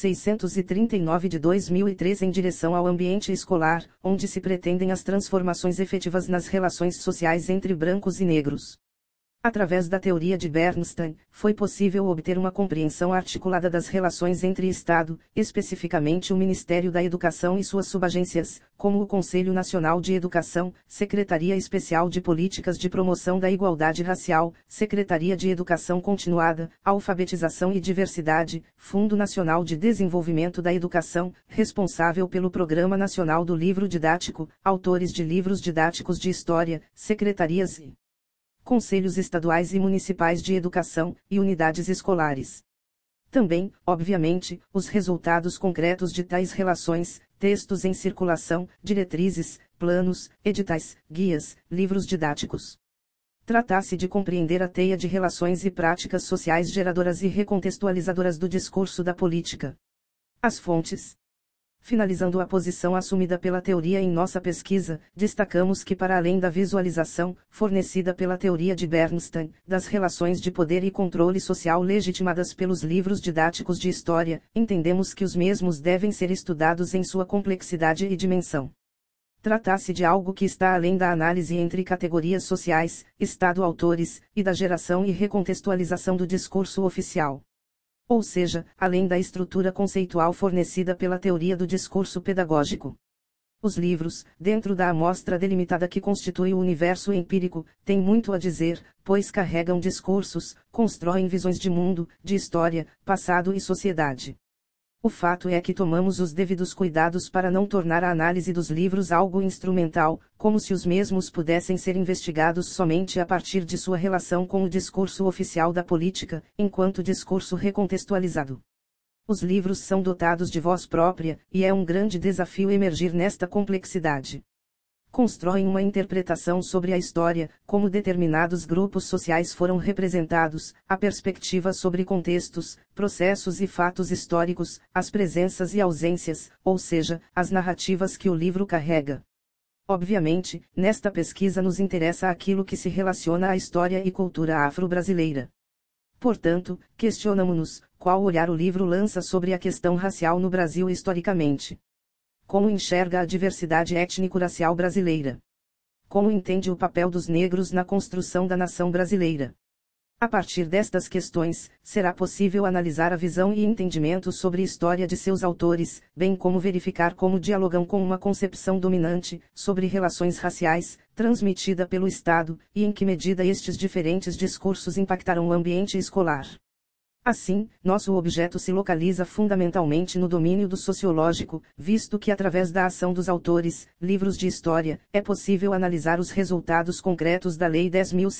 10.639 de 2003 em direção ao ambiente escolar, onde se pretendem as transformações efetivas nas relações sociais entre brancos e negros. Através da teoria de Bernstein, foi possível obter uma compreensão articulada das relações entre Estado, especificamente o Ministério da Educação e suas subagências, como o Conselho Nacional de Educação, Secretaria Especial de Políticas de Promoção da Igualdade Racial, Secretaria de Educação Continuada, Alfabetização e Diversidade, Fundo Nacional de Desenvolvimento da Educação, responsável pelo Programa Nacional do Livro Didático, autores de livros didáticos de história, secretarias e conselhos estaduais e municipais de educação, e unidades escolares. Também, obviamente, os resultados concretos de tais relações, textos em circulação, diretrizes, planos, editais, guias, livros didáticos. Trata-se de compreender a teia de relações e práticas sociais geradoras e recontextualizadoras do discurso da política. As fontes. Finalizando a posição assumida pela teoria em nossa pesquisa, destacamos que para além da visualização, fornecida pela teoria de Bernstein, das relações de poder e controle social legitimadas pelos livros didáticos de história, entendemos que os mesmos devem ser estudados em sua complexidade e dimensão. Trata-se de algo que está além da análise entre categorias sociais, Estado-autores, e da geração e recontextualização do discurso oficial. Ou seja, além da estrutura conceitual fornecida pela teoria do discurso pedagógico. Os livros, dentro da amostra delimitada que constitui o universo empírico, têm muito a dizer, pois carregam discursos, constroem visões de mundo, de história, passado e sociedade. O fato é que tomamos os devidos cuidados para não tornar a análise dos livros algo instrumental, como se os mesmos pudessem ser investigados somente a partir de sua relação com o discurso oficial da política, enquanto discurso recontextualizado. Os livros são dotados de voz própria, e é um grande desafio emergir nesta complexidade. Constroem uma interpretação sobre a história, como determinados grupos sociais foram representados, a perspectiva sobre contextos, processos e fatos históricos, as presenças e ausências, ou seja, as narrativas que o livro carrega. Obviamente, nesta pesquisa nos interessa aquilo que se relaciona à história e cultura afro-brasileira. Portanto, questionamo-nos, qual olhar o livro lança sobre a questão racial no Brasil historicamente. Como enxerga a diversidade étnico-racial brasileira? Como entende o papel dos negros na construção da nação brasileira? A partir destas questões, será possível analisar a visão e entendimento sobre a história de seus autores, bem como verificar como dialogam com uma concepção dominante, sobre relações raciais, transmitida pelo Estado, e em que medida estes diferentes discursos impactarão o ambiente escolar. Assim, nosso objeto se localiza fundamentalmente no domínio do sociológico, visto que através da ação dos autores, livros de história, é possível analisar os resultados concretos da Lei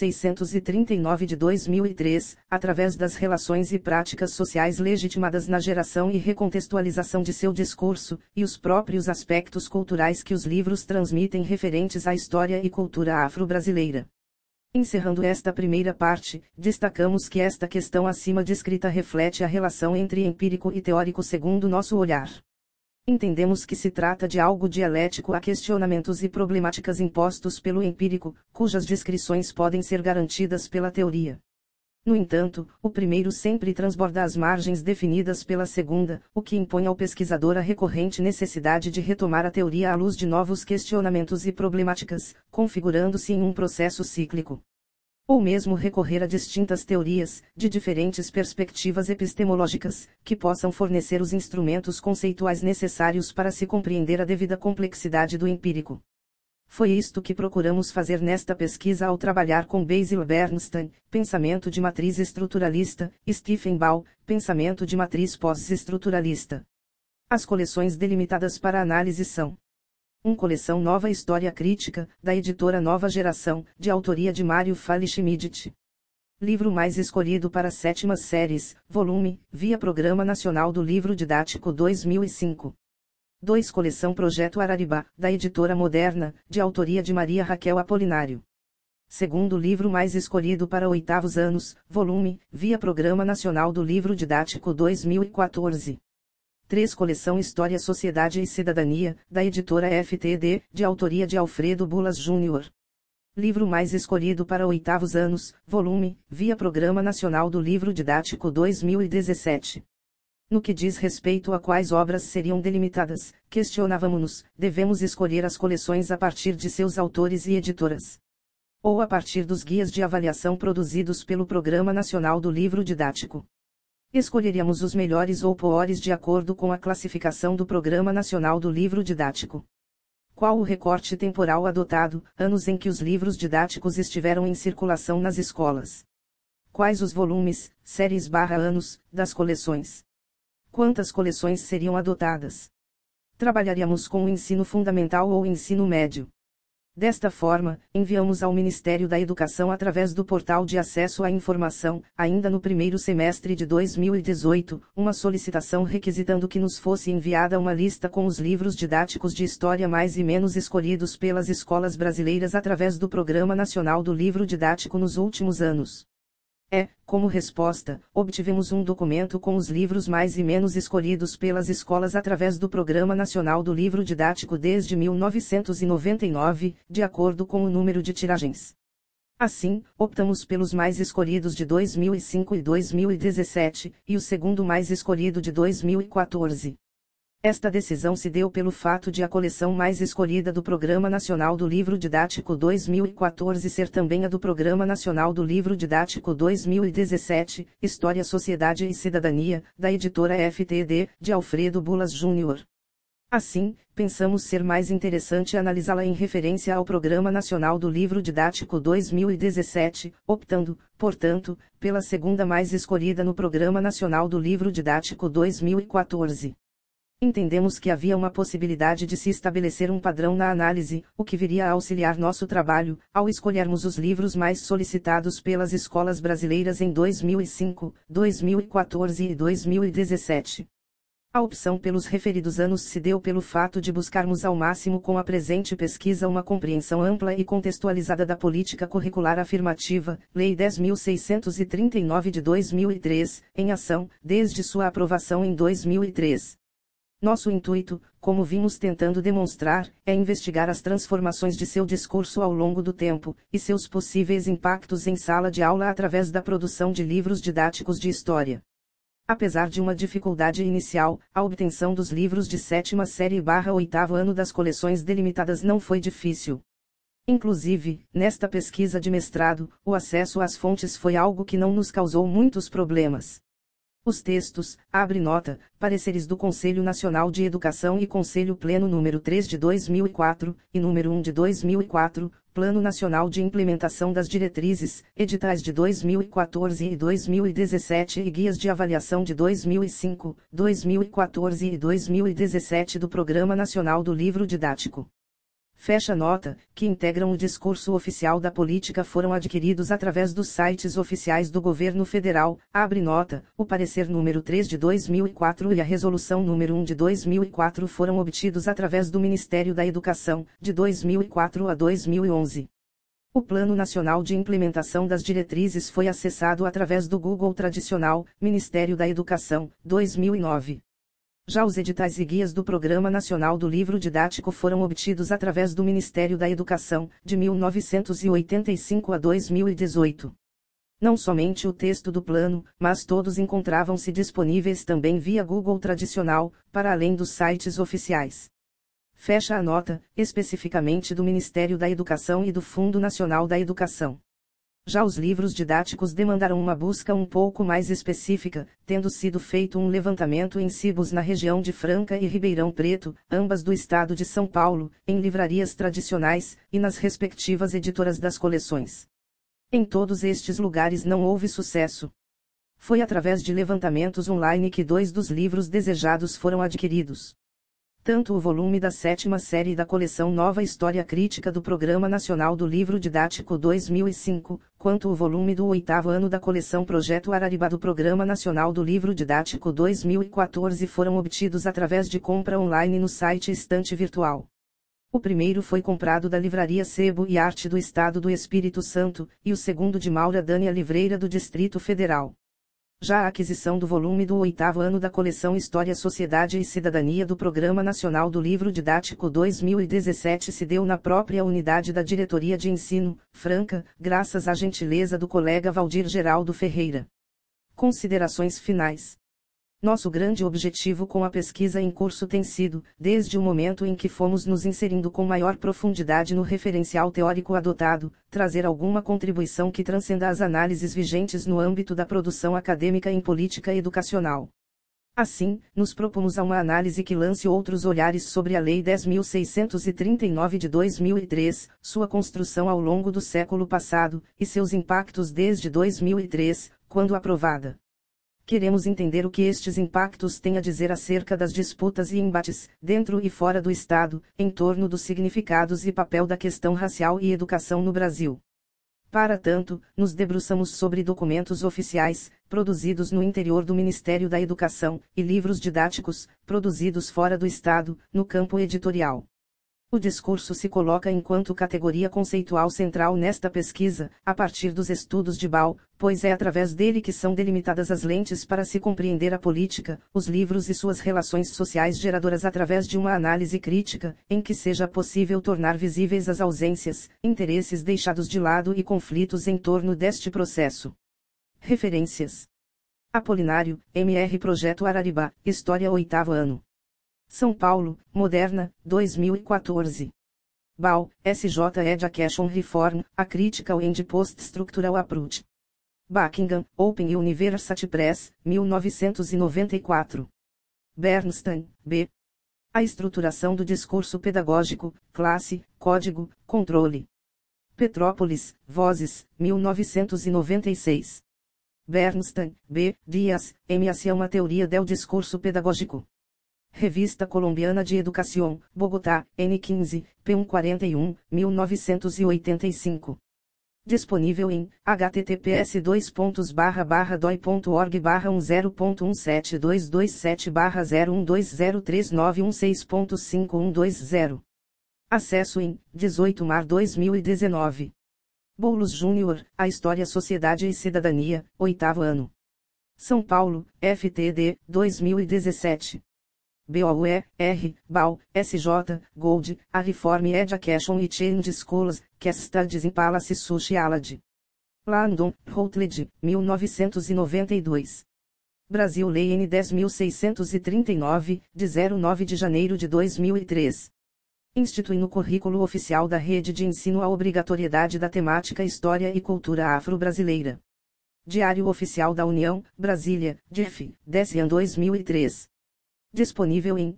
10.639 de 2003, através das relações e práticas sociais legitimadas na geração e recontextualização de seu discurso, e os próprios aspectos culturais que os livros transmitem referentes à história e cultura afro-brasileira. Encerrando esta primeira parte, destacamos que esta questão acima descrita reflete a relação entre empírico e teórico segundo nosso olhar. Entendemos que se trata de algo dialético a questionamentos e problemáticas impostos pelo empírico, cujas descrições podem ser garantidas pela teoria. No entanto, o primeiro sempre transborda as margens definidas pela segunda, o que impõe ao pesquisador a recorrente necessidade de retomar a teoria à luz de novos questionamentos e problemáticas, configurando-se em um processo cíclico. Ou mesmo recorrer a distintas teorias, de diferentes perspectivas epistemológicas, que possam fornecer os instrumentos conceituais necessários para se compreender a devida complexidade do empírico. Foi isto que procuramos fazer nesta pesquisa ao trabalhar com Basil Bernstein, pensamento de matriz estruturalista, Stephen Ball, pensamento de matriz pós-estruturalista. As coleções delimitadas para análise são: 1. Coleção Nova História Crítica, da editora Nova Geração, de autoria de Mário Falli-Schmidt. Livro mais escolhido para 7ª séries, volume, via Programa Nacional do Livro Didático 2005. 2. Coleção Projeto Araribá, da editora Moderna, de autoria de Maria Raquel Apolinário. Segundo livro mais escolhido para oitavos anos, volume, via Programa Nacional do Livro Didático 2014. 3. Coleção História, Sociedade e Cidadania, da editora FTD, de autoria de Alfredo Bulas Jr. Livro mais escolhido para oitavos anos, volume, via Programa Nacional do Livro Didático 2017. No que diz respeito a quais obras seriam delimitadas, questionávamos-nos, devemos escolher as coleções a partir de seus autores e editoras, ou a partir dos guias de avaliação produzidos pelo Programa Nacional do Livro Didático. Escolheríamos os melhores ou piores de acordo com a classificação do Programa Nacional do Livro Didático. Qual o recorte temporal adotado, anos em que os livros didáticos estiveram em circulação nas escolas? Quais os volumes, séries/anos, das coleções? Quantas coleções seriam adotadas? Trabalharíamos com o ensino fundamental ou ensino médio. Desta forma, enviamos ao Ministério da Educação através do Portal de Acesso à Informação, ainda no primeiro semestre de 2018, uma solicitação requisitando que nos fosse enviada uma lista com os livros didáticos de história mais e menos escolhidos pelas escolas brasileiras através do Programa Nacional do Livro Didático nos últimos anos. Como resposta, obtivemos um documento com os livros mais e menos escolhidos pelas escolas através do Programa Nacional do Livro Didático desde 1999, de acordo com o número de tiragens. Assim, optamos pelos mais escolhidos de 2005 e 2017, e o segundo mais escolhido de 2014. Esta decisão se deu pelo fato de a coleção mais escolhida do Programa Nacional do Livro Didático 2014 ser também a do Programa Nacional do Livro Didático 2017, História, Sociedade e Cidadania, da editora FTD, de Alfredo Bulas Jr. Assim, pensamos ser mais interessante analisá-la em referência ao Programa Nacional do Livro Didático 2017, optando, portanto, pela segunda mais escolhida no Programa Nacional do Livro Didático 2014. Entendemos que havia uma possibilidade de se estabelecer um padrão na análise, o que viria a auxiliar nosso trabalho, ao escolhermos os livros mais solicitados pelas escolas brasileiras em 2005, 2014 e 2017. A opção pelos referidos anos se deu pelo fato de buscarmos ao máximo com a presente pesquisa uma compreensão ampla e contextualizada da política curricular afirmativa, Lei 10.639 de 2003, em ação, desde sua aprovação em 2003. Nosso intuito, como vimos tentando demonstrar, é investigar as transformações de seu discurso ao longo do tempo, e seus possíveis impactos em sala de aula através da produção de livros didáticos de história. Apesar de uma dificuldade inicial, a obtenção dos livros de 7ª série/8º ano das coleções delimitadas não foi difícil. Inclusive, nesta pesquisa de mestrado, o acesso às fontes foi algo que não nos causou muitos problemas. Os textos, abre nota, pareceres do Conselho Nacional de Educação e Conselho Pleno número 3 de 2004, e número 1 de 2004, Plano Nacional de Implementação das Diretrizes, editais de 2014 e 2017 e guias de avaliação de 2005, 2014 e 2017 do Programa Nacional do Livro Didático. Fecha nota, que integram o discurso oficial da política foram adquiridos através dos sites oficiais do governo federal, abre nota, o parecer número 3 de 2004 e a resolução número 1 de 2004 foram obtidos através do Ministério da Educação, de 2004 a 2011. O Plano Nacional de Implementação das Diretrizes foi acessado através do Google tradicional, Ministério da Educação, 2009. Já os editais e guias do Programa Nacional do Livro Didático foram obtidos através do Ministério da Educação, de 1985 a 2018. Não somente o texto do plano, mas todos encontravam-se disponíveis também via Google tradicional, para além dos sites oficiais. Fecha a nota, especificamente do Ministério da Educação e do Fundo Nacional da Educação. Já os livros didáticos demandaram uma busca um pouco mais específica, tendo sido feito um levantamento em sebos na região de Franca e Ribeirão Preto, ambas do estado de São Paulo, em livrarias tradicionais, e nas respectivas editoras das coleções. Em todos estes lugares não houve sucesso. Foi através de levantamentos online que 2 dos livros desejados foram adquiridos. Tanto o volume da 7ª série da coleção Nova História Crítica do Programa Nacional do Livro Didático 2005, quanto o volume do 8º ano da coleção Projeto Araribá do Programa Nacional do Livro Didático 2014 foram obtidos através de compra online no site Estante Virtual. O primeiro foi comprado da Livraria Sebo e Arte do Estado do Espírito Santo, e o segundo de Maura Dânia Livreira do Distrito Federal. Já a aquisição do volume do 8º ano da coleção História, Sociedade e Cidadania do Programa Nacional do Livro Didático 2017 se deu na própria unidade da Diretoria de Ensino, Franca, graças à gentileza do colega Valdir Geraldo Ferreira. Considerações finais. Nosso grande objetivo com a pesquisa em curso tem sido, desde o momento em que fomos nos inserindo com maior profundidade no referencial teórico adotado, trazer alguma contribuição que transcenda as análises vigentes no âmbito da produção acadêmica em política educacional. Assim, nos propomos a uma análise que lance outros olhares sobre a Lei 10.639 de 2003, sua construção ao longo do século passado, e seus impactos desde 2003, quando aprovada. Queremos entender o que estes impactos têm a dizer acerca das disputas e embates, dentro e fora do Estado, em torno dos significados e papel da questão racial e educação no Brasil. Para tanto, nos debruçamos sobre documentos oficiais, produzidos no interior do Ministério da Educação, e livros didáticos, produzidos fora do Estado, no campo editorial. O discurso se coloca enquanto categoria conceitual central nesta pesquisa, a partir dos estudos de Ball, pois é através dele que são delimitadas as lentes para se compreender a política, os livros e suas relações sociais geradoras através de uma análise crítica, em que seja possível tornar visíveis as ausências, interesses deixados de lado e conflitos em torno deste processo. Referências: Apolinário, M.R. Projeto Araribá, História 8º ano. São Paulo, Moderna, 2014. Ball, S.J. Education Reform, A Critical and Post-Structural Approach. Buckingham, Open University Press, 1994. Bernstein, B. A Estruturação do Discurso Pedagógico, Classe, Código, Controle. Petrópolis, Vozes, 1996. Bernstein, B. Dias, M.A.C. Uma Teoria del Discurso Pedagógico. Revista Colombiana de Educação, Bogotá, N15, P141, 1985. Disponível em https://doi.org/1017227/01203916.5120. Acesso em 18 de março 2019. Boulos Júnior, A História, Sociedade e Cidadania, 8º ano. São Paulo, FTD, 2017. BOE, R, Ball, SJ, Gold, A Reform Education e Change Schools, Case Studies in Palace Sociology. London, Routledge, 1992. Brasil Lei N 10.639, de 09 de janeiro de 2003. Institui no currículo oficial da rede de ensino a obrigatoriedade da temática História e Cultura Afro-Brasileira. Diário Oficial da União, Brasília, DF, 10 2003. Disponível em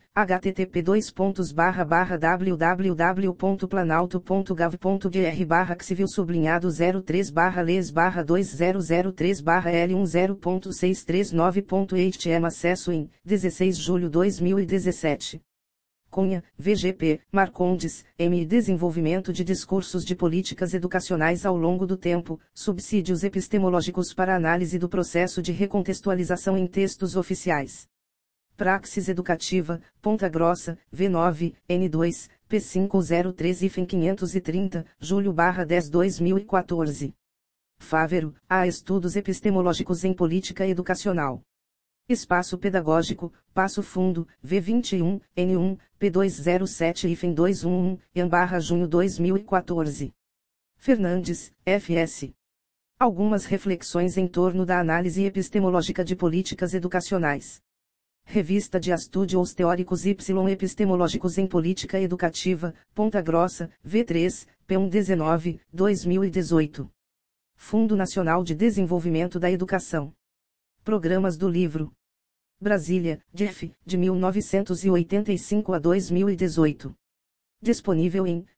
http://www.planalto.gov.br/civil-2003/L10.639.htm. Acesso em 16 de julho 2017. Cunha, VGP, Marcondes, M. Desenvolvimento de discursos de políticas educacionais ao longo do tempo, subsídios epistemológicos para análise do processo de recontextualização em textos oficiais. Praxis Educativa, Ponta Grossa, V9, N2, P503-530, julho/10 2014. Fávero, A Estudos Epistemológicos em Política Educacional. Espaço Pedagógico, Passo Fundo, V21, N1, P207-211, Ian/junho 2014. Fernandes, FS. Algumas reflexões em torno da análise epistemológica de políticas educacionais. Revista de Estudos Teóricos Y Epistemológicos em Política Educativa, Ponta Grossa, V3, P119, 2018. Fundo Nacional de Desenvolvimento da Educação. Programas do livro. Brasília, DF, de 1985 a 2018. Disponível em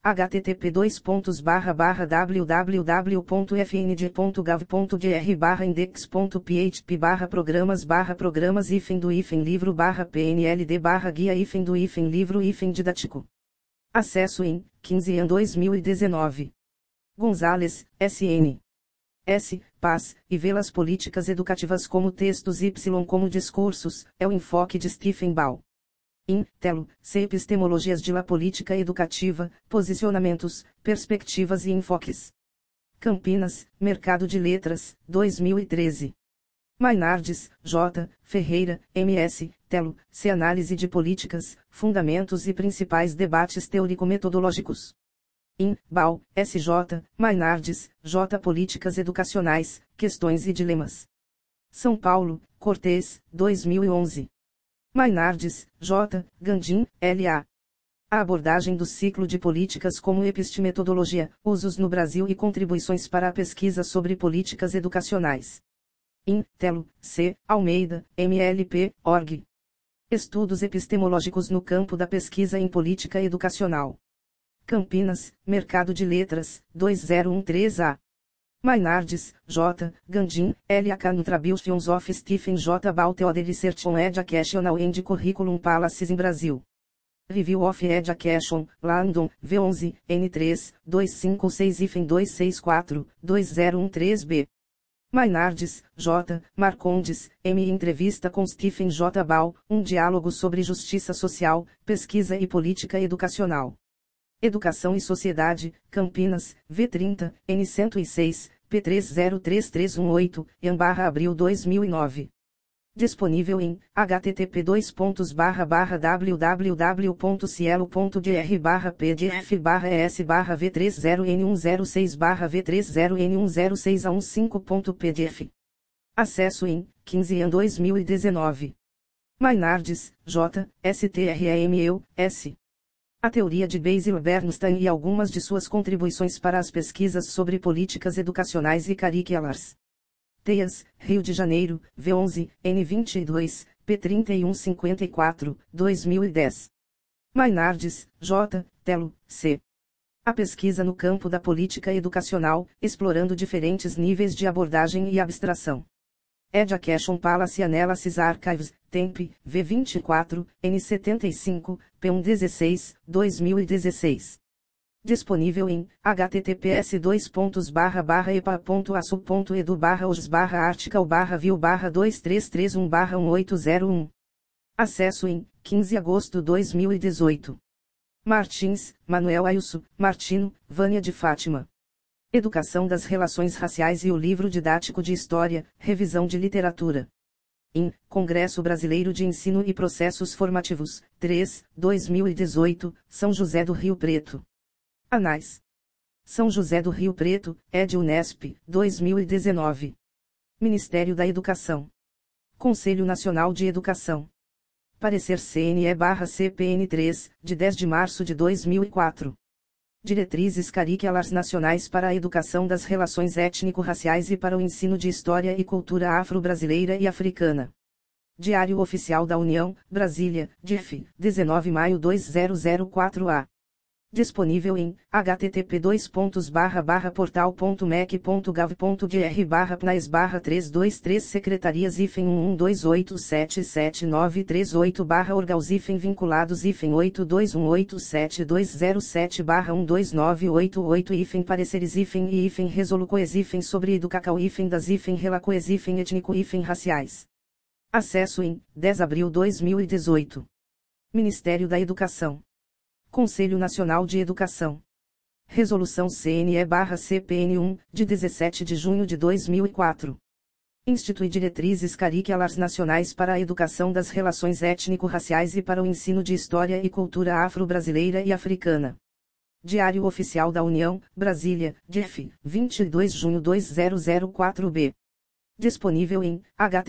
http://www.fnd.gov.br/index.php/programas/programas-do-livro-guia-do-livro-didático. Acesso em 15 de 2019. Gonzalez, SN. S. Paz, e Velas Políticas Educativas como Textos Y como Discursos, é o enfoque de Stephen Ball. In, Telo, C. Epistemologias de la Política Educativa, Posicionamentos, Perspectivas e Enfoques. Campinas, Mercado de Letras, 2013. Mainardes, J. Ferreira, M.S., Telo, C. Análise de Políticas, Fundamentos e Principais Debates Teórico-Metodológicos. In, Bal, S.J., Mainardes, J. Políticas Educacionais, Questões e Dilemas. São Paulo, Cortês, 2011. Mainardes, J. Gandim, L.A. A abordagem do ciclo de políticas como epistemetodologia, usos no Brasil e contribuições para a pesquisa sobre políticas educacionais. In, Telo, C. Almeida, MLP, org. Estudos epistemológicos no campo da pesquisa em política educacional. Campinas, Mercado de Letras, 2013A. Mainardes, J. Gandim, L.A. Contributions of Stephen J. Ball Theory Research on Educational and Curriculum Policies in Brasil. Review of Education, London, V11, N3, 256-264, 2013b. Mainardes, J. Marcondes, M. Entrevista com Stephen J. Ball, um diálogo sobre justiça social, pesquisa e política educacional. Educação e Sociedade, Campinas, V30, N106, P303318, Abril 2009. Disponível em http://www.cielo.dr/pdf/v30n106/v30n106a15.pdf. Acesso em 15 2019. Mainardes, J. STREMEU, S. A teoria de Basil Bernstein e algumas de suas contribuições para as pesquisas sobre políticas educacionais e curriculares. Teias, Rio de Janeiro, V11, N22, P3154, 2010. Mainardes, J. Telo, C. A pesquisa no campo da política educacional, explorando diferentes níveis de abordagem e abstração. Education Policy Analysis Archives, Temp, V24, N75, P116, 2016. Disponível em https://epa.asu.edu/article/view/2331/1801. Acesso em 15 de agosto 2018. Martins, Manuel Ailson, Martino, Vânia de Fátima. Educação das Relações Raciais e o Livro Didático de História, Revisão de Literatura. In, Congresso Brasileiro de Ensino e Processos Formativos, 3, 2018, São José do Rio Preto. Anais. São José do Rio Preto, Ed Unesp, 2019. Ministério da Educação. Conselho Nacional de Educação. Parecer CNE/CPN 3, de 10 de março de 2004. Diretrizes curriculares nacionais para a educação das relações étnico-raciais e para o ensino de história e cultura afro-brasileira e africana. Diário Oficial da União, Brasília, DIF, 19 de maio 2004-A. Disponível em http://portal.mec.gov.br/pnas/323 secretarias-128779338/orgals vinculados -8187207-12988 pareceres e resolucoes sobre educacal das relacoes étnico raciais. Acesso em 10 de abril 2018. Ministério da Educação. Conselho Nacional de Educação. Resolução CNE/CPN 1, de 17 de junho de 2004. Institui diretrizes curriculares nacionais para a educação das relações étnico-raciais e para o ensino de história e cultura afro-brasileira e africana. Diário Oficial da União, Brasília, DIF, 22 de junho 2004-B. Disponível em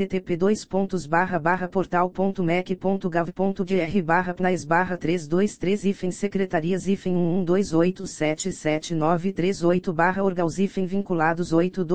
http://portal.mec.gov.br/pnas/323 secretarias-128779338/orgals vinculados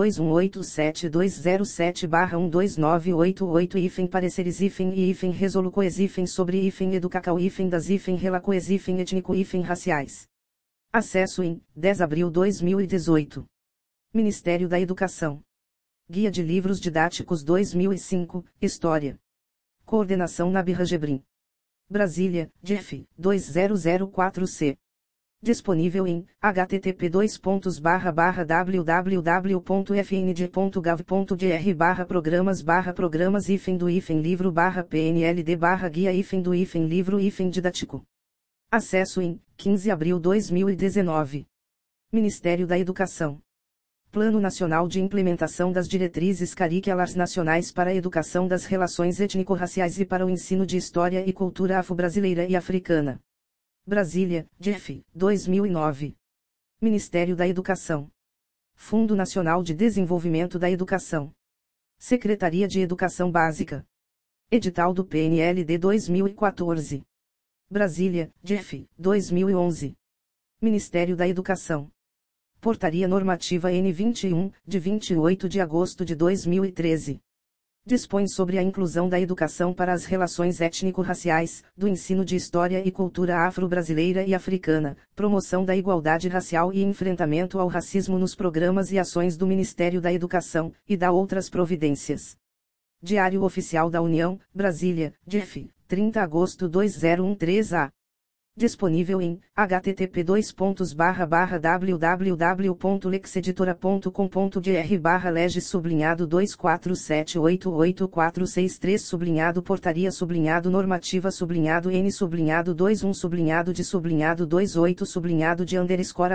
821872007/12988 pareceres e resolucoes sobre educacal das relacoes étnico raciais. Acesso em 10 de abril 2018. Ministério da Educação. Guia de Livros Didáticos 2005, História. Coordenação Nabila Gebrim. Brasília, DIF, 2004-C. Disponível em http://www.fnd.gov.br/programas livro PNLD guia do livro didático. Acesso em 15 de abril 2019. Ministério da Educação. Plano Nacional de Implementação das Diretrizes Curriculares Nacionais para a Educação das Relações Étnico-Raciais e para o Ensino de História e Cultura Afro-Brasileira e Africana. Brasília, DF, 2009. Ministério da Educação. Fundo Nacional de Desenvolvimento da Educação. Secretaria de Educação Básica. Edital do PNLD 2014. Brasília, DF, 2011. Ministério da Educação. Portaria Normativa N21, de 28 de agosto de 2013. Dispõe sobre a inclusão da educação para as relações étnico-raciais, do ensino de história e cultura afro-brasileira e africana, promoção da igualdade racial e enfrentamento ao racismo nos programas e ações do Ministério da Educação, e da outras providências. Diário Oficial da União, Brasília, DF, 30 de agosto 2013-A. Disponível em http://www.lexeditora.com.br/lege-247884663 portaria normativa -N-21-28-28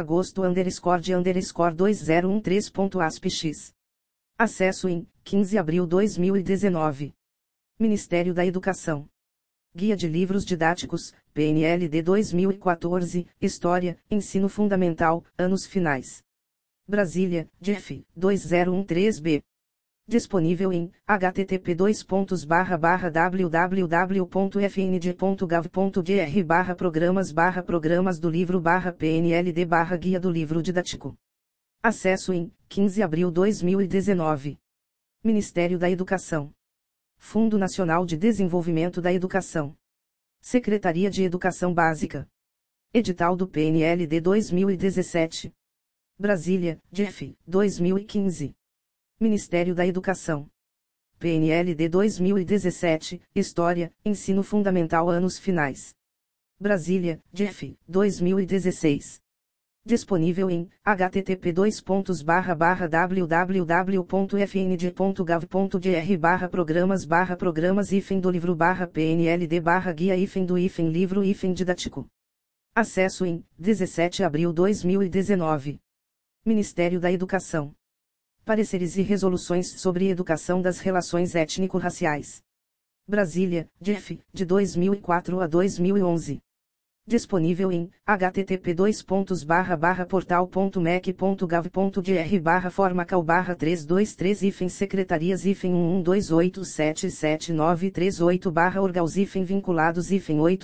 agosto_de_2013.asp.x. Acesso em 15 de abril 2019. Ministério da Educação. Guia de Livros Didáticos, PNLD 2014, História, Ensino Fundamental, Anos Finais. Brasília, DF, 2013-B. Disponível em http://www.fnd.gov.br/programas do livro PNLD Guia do Livro Didático. Acesso em 15 de abril 2019. Ministério da Educação. Fundo Nacional de Desenvolvimento da Educação. Secretaria de Educação Básica. Edital do PNLD 2017. Brasília, DF, 2015. Ministério da Educação. PNLD 2017, História, Ensino Fundamental Anos Finais. Brasília, DF, 2016. Disponível em http://www.fnd.gov.br/programas do livro PNLD guia do livro didático. Acesso em 17 de abril 2019. Ministério da Educação. Pareceres e resoluções sobre educação das relações étnico-raciais. Brasília, DF, de 2004 a 2011. Disponível em http://portal.mec.gov.br/formacal/323-112877938-orgãos vinculados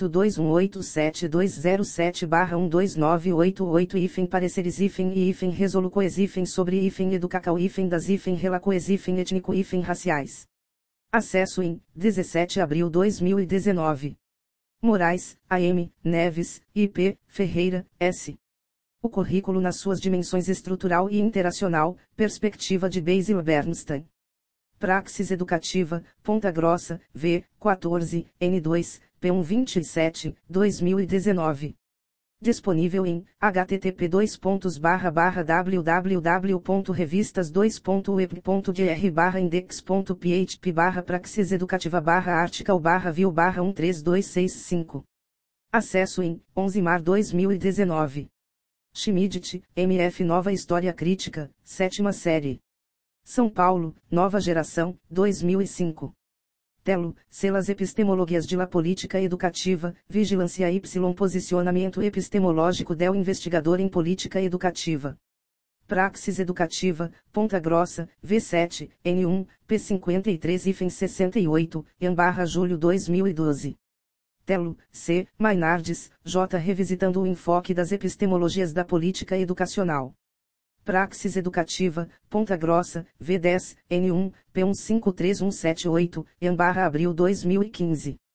821872007-12988 pareceres e resoluções sobre educacal das relações étnico raciais. Acesso em 17 de abril 2019. Moraes, A.M., Neves, I.P., Ferreira, S. O currículo nas suas dimensões estrutural e interacional, perspectiva de Basil Bernstein. Praxis Educativa, Ponta Grossa, V, 14, N2, P127, 2019. Disponível em http://www.revistas2.web.gr/index.php/praxis educativa/article/view/13265. Acesso em 11 de março 2019. Schmidt, M.F. Nova História Crítica, 7ª série. São Paulo, Nova Geração, 2005. Telo, Celas Epistemologias de la Política Educativa, Vigilância y Posicionamento Epistemológico del Investigador em Política Educativa. Praxis Educativa, Ponta Grossa, V7, N1, P53-68, Ian/julho 2012. Telo, C. Mainardes, J. Revisitando o enfoque das epistemologias da política educacional. Praxis Educativa, Ponta Grossa, V10, N1, P153178, Ian/abril 2015.